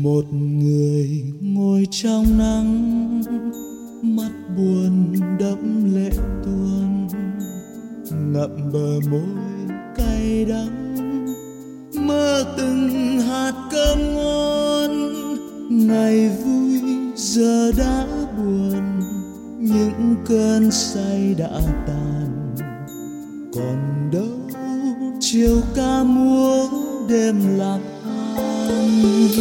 Một người ngồi trong nắng, mắt buồn đẫm lệ tuôn, ngậm bờ môi cay đắng, mơ từng hạt cơm ngon. Ngày vui giờ đã buồn, những cơn say đã tàn, còn đâu chiều ca múa đêm lạc than.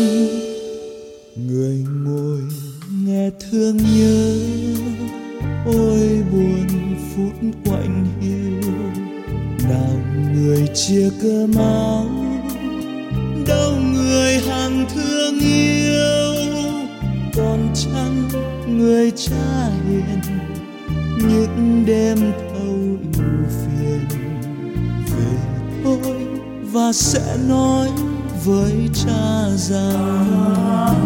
Người ngồi nghe thương nhớ, ôi buồn phút quạnh hiu. Nào người chia cơm áo, đâu người hàng thương yêu. Còn chăng người cha hiền, những đêm thâu ưu phiền. Về thôi và sẽ nói với cha rằng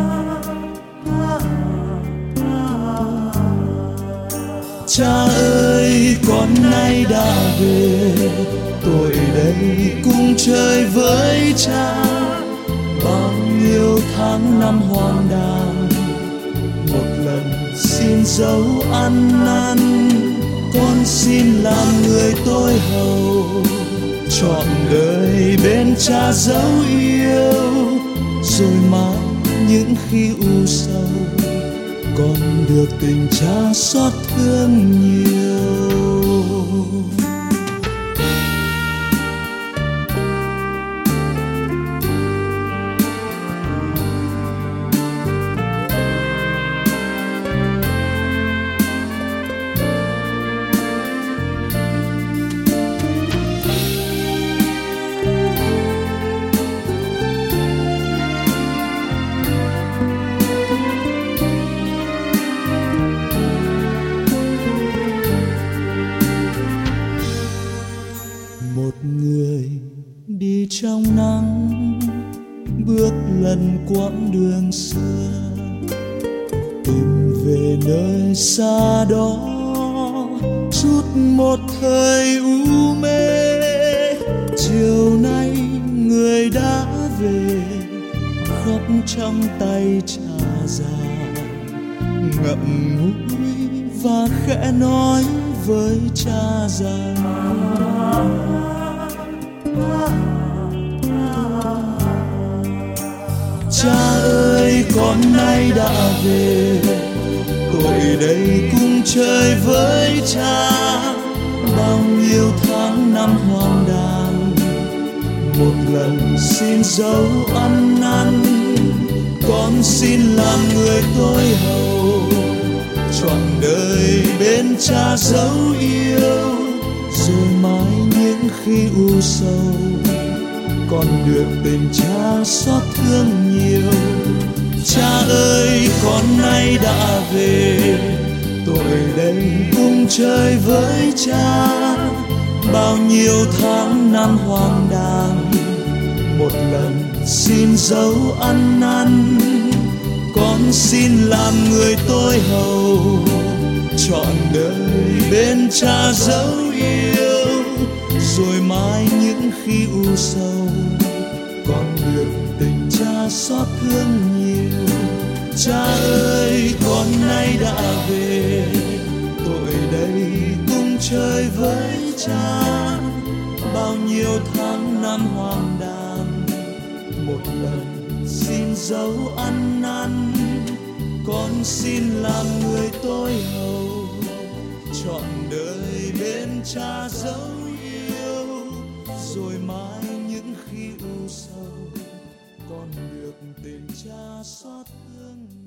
cha ơi, con nay đã về, tôi đây cùng chơi với cha. Bao nhiêu tháng năm hoang đàng, một lần xin dấu ăn năn. Con xin làm người tôi hầu, trọn đời bên cha dấu yêu. Rồi mãi những khi u sầu, con được tình cha xót thương nhiều. Một người đi trong nắng, bước lần quãng đường xưa, tìm về nơi xa đó, chút một thời u mê. Chiều nay người đã về, khóc trong tay trà già, ngậm ngùi và khẽ nói với cha rằng cha ơi, con nay đã về, tôi đây cùng chơi với cha. Bao nhiêu tháng năm hoang đàng, một lần xin dấu ăn năn. Con xin làm người tôi hầu, trọn đời bên cha dấu yêu. Rồi mãi những khi u sầu, con được tình cha xót thương nhiều. Cha ơi, con nay đã về, tôi đây cùng chơi với cha. Bao nhiêu tháng năm hoang đàng, một lần xin dấu ăn năn. Con xin làm người tôi hầu, trọn đời bên cha dấu yêu. Rồi mãi những khi u sầu, con được tình cha xót thương nhiều. Cha ơi, con nay đã về, tôi đây cùng chơi với cha. Bao nhiêu tháng năm hoang đàng, một lần xin dấu ăn năn. Con xin làm người tôi hầu, trọn đời bên cha dấu yêu. Rồi mãi những khi u sầu, con được tình cha xót thương.